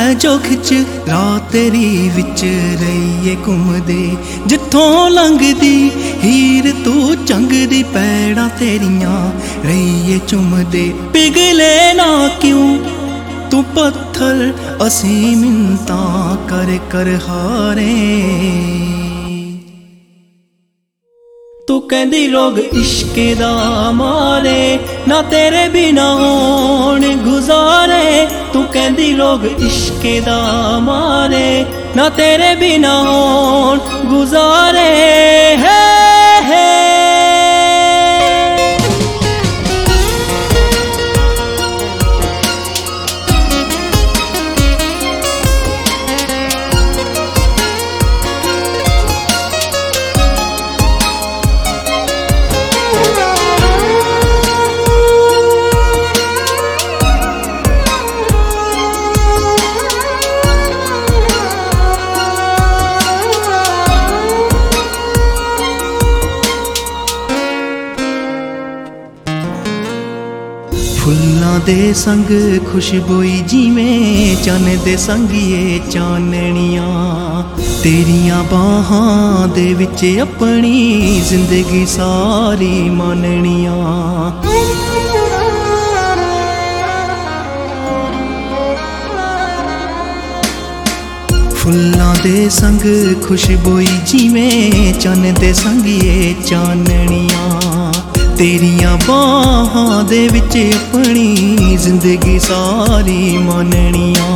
जो खिच रात तेरी विच रहीए घुमदे जिथों लंघदी हीर तू चंग दी पैड़ा तेरियां रहीए चुमदे पिघले ना क्यों तू पत्थर असी मिन्नतां कर कर हारे। तू कहंदी लोग इश्के दा मारे ना तेरे बिना होण गुजारे। तू कहंदी लोग इश्के दा मारे ना तेरे बिना होण गुजारे। है फुल्लां दे संग खुशबोई जिवें चन दे संगिए चाननियां तेरियां बाहां दे विच अपनी जिंदगी सारी माननियां। फुल्लां दे संग खुशबोई जिवें चन दे संगिए चाननियां तेरियां बाहां दे विच अपनी जिंदगी सारी माननियां।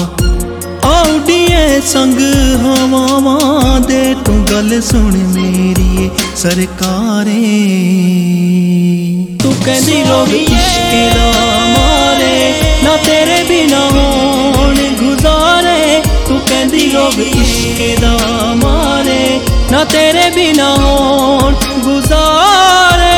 औडिए संग हवावां दे तू गल सुन मेरी सरकारे। तू कहंदी लोग इश्के दा मारे ना तेरे बिना होण गुजारे। तू कहंदी लोग इश्के दा मारे ना तेरे बिना होण गुजारे।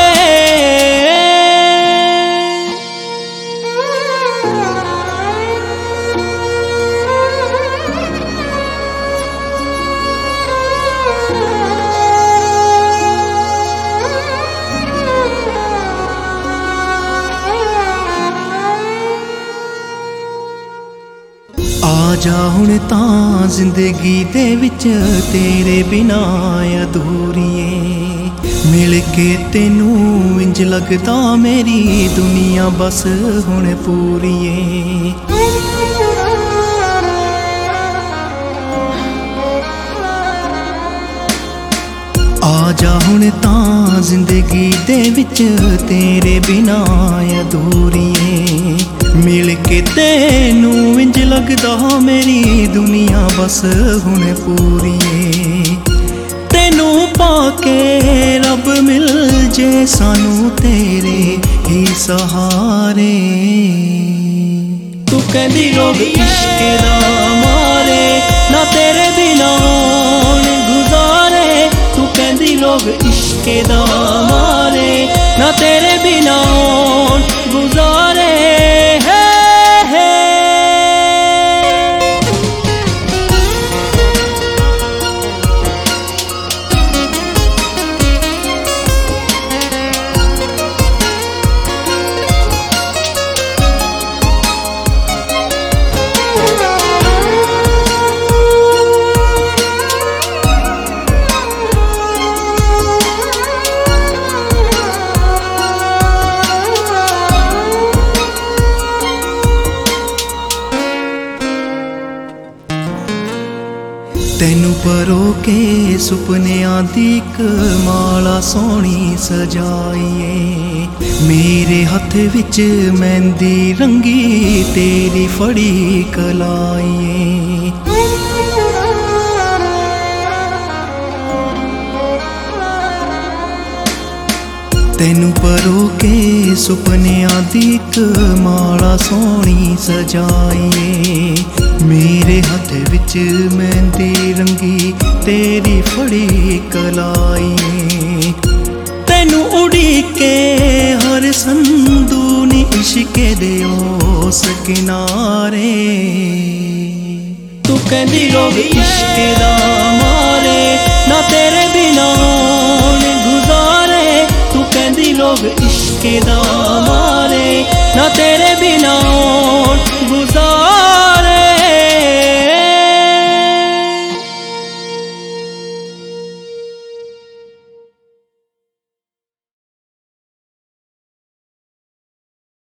आजा हुण तां जिंदगी दे विच तेरे बिना अधूरीए मिल के तेनू इंज लगदा मेरी दुनिया बस हुण पूरीए। आजा हुण तां जिंदगी दे विच तेरे बिना अधूरीए मिल के तेनू इंज लगदा मेरी दुनिया बस हुण पूरीए। तेनू पाके रब मिल जे सानू तेरे ही सहारे। तू कहंदी लोग इश्के दा मारे ना तेरे बिना होण गुजारे। तू कहंदी लोग इश्के दा मारे ना तेरे बिना होण गुजारे। तेनू परो के सुपनियां दी इक माला सोहनी सजाईए मेरे हथ विच मेहंदी रंगी तेरी फड़ी कलाईए। तेनू परो के सुपनियां दी इक माला सोहनी सजाईए मेरे हथ विच मेहंदी रंगी तेरी फड़ी कलाईए। तेनू उड़ीके हर संदू नी इश्के दे उस किनारे। तू कहंदी लोग इश्के दा मारे ना तेरे बिना होण गुजारे। तू कहंदी लोग इश्के दा मारे ना तेरे बिना